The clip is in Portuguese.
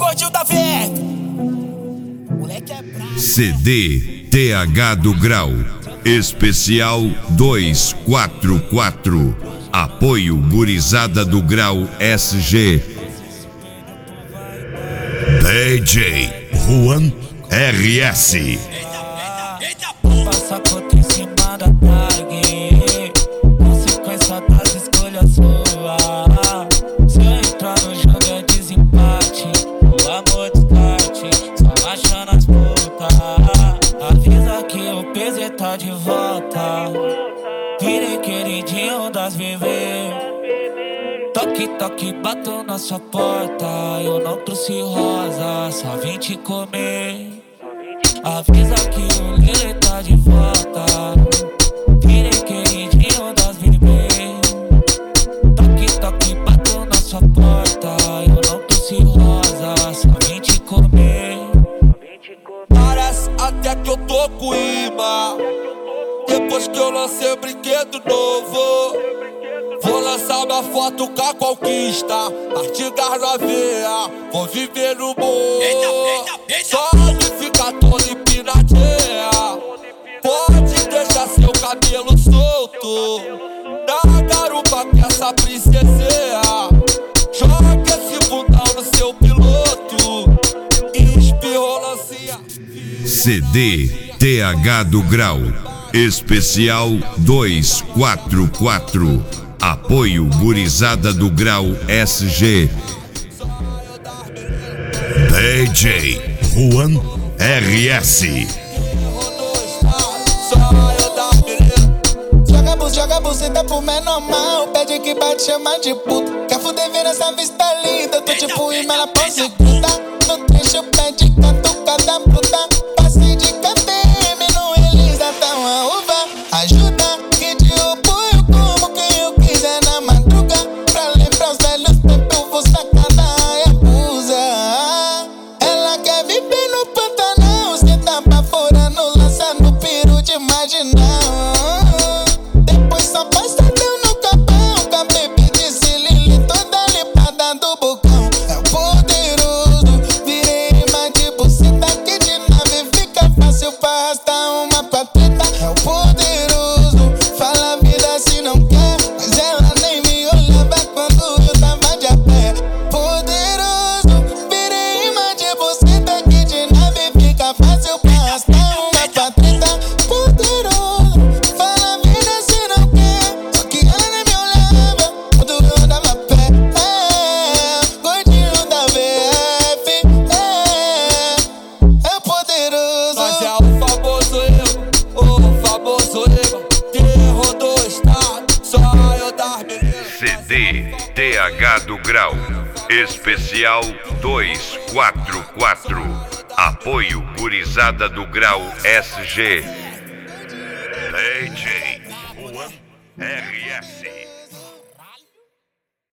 gordinho da verde. Moleque é bravo. CD TH do Grau Especial 244. Apoio Gurizada do Grau SG. DJ Juan RS. Passa a conta em cima da tag, consequência das escolhas suas. Se eu entrar no jogo é desempate, o amor descarte, só achando as putas. Avisa que o PZ tá de volta, virei queridinho das bebês. Toque, toque, bato na sua porta, eu não trouxe rosa, só vim te comer. Avisa que o Lili tá de volta, virei queridinho das bebês. Toque, toque, bato na sua porta, eu não trouxe rosa, só vim te comer. Parece até que eu tô com imã, depois que eu lancei um brinquedo novo. Vou lançar minha foto com a conquista, artigas novinha, vou viver no morro. Só me fica todo empinadinha, pode deixar seu cabelo solto na garupa que essa princesinha. Joga esse bundão no seu piloto e espirrou lancinha. CD TH do Grau Especial 244. Apoio Gurizada do Grau SG. DJ Juan RS. Joga a buceta pro menor mal, pede que bate, chama de puta. Quer fuder, vira essa vista linda, tô tipo imã na pose gruda. No trecho pede catucada bruta, passe de KTM no Elisa até uma uva. Ajuda que te apoio como quem eu quiser na madruga. Pra lembrar os velhos tempos, vou sacanar e abusa. Ela quer viver no Pantanal, cê tá baforando, lançando peru de marginal. Depois só passa deu no capão, com a baby de Cilili toda limpada do bocão. É o poderoso, virei imã de buceta que de nave fica fácil pra arrastar uma pra treta. É o poderoso, fala a vida se não quer, mas ela nem me olhava quando eu tava de a pé. Poderoso, virei imã de buceta que de nave fica fácil pra arrastar uma pra treta. Poderoso, fala a vida se não quer, só que ela nem me olhava quando eu dava pé. Gordinho da VF, é o poderoso. Mas é o famoso erro que rodou o estado, só eu das meninas. CD TH do Grau Especial 244. Apoio Gurizada do Grau SG. DJ Juan RS.